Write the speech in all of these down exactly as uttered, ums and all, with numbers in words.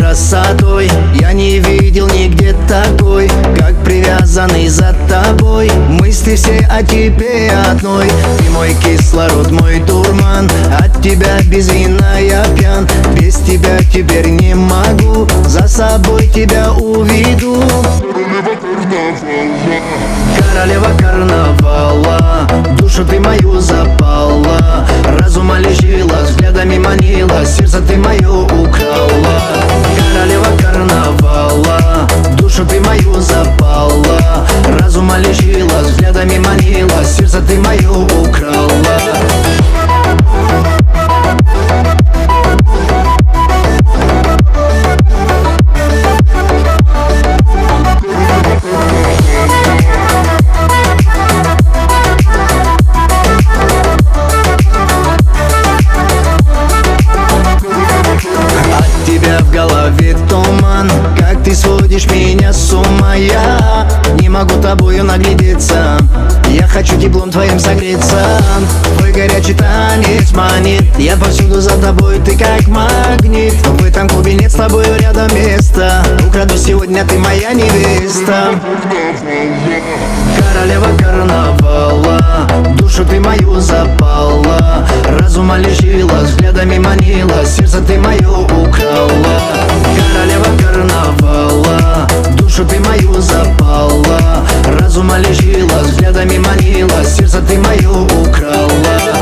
красотой. Я не видел нигде такой, как привязанный за тобой. Мысли все о тебе одной. Ты мой кислород, мой дурман. От тебя без вина я пьян. Без тебя теперь не могу. За собой тебя уведу. Королева карнавала, душу ты мою запала. Разума лишила, взглядами манила, сердце ты мое украла. Королева карнавала, душу ты мою запала. Разума лишила, взглядами манила, сердце ты мое украла. В голове туман, как ты сводишь меня с ума. Я не могу тобою наглядеться. Я хочу теплом твоим согреться. Твой горячий танец манит. Я повсюду за тобой, ты как магнит. В этом клубе нет с тобою рядом места. Украду сегодня, ты моя невеста. Королева карнавала, душу ты мою запала. Разума лишила, взглядами манила, сердце ты мое украла. Королева карнавала, душу ты мою запала. Разума лишила, взглядами манила, сердце ты мое украла.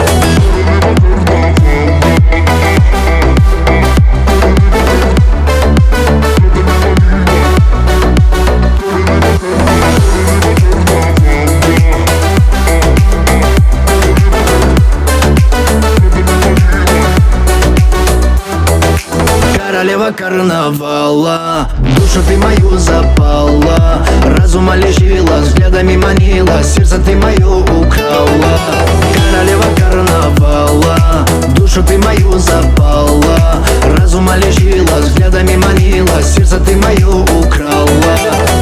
Королева карнавала, душу ты мою запала. Разума лишила, взглядами манила, сердце ты мое украла. Королева карнавала, душу ты мою запала. Разума лишила, взглядами манила, сердце ты мое украла.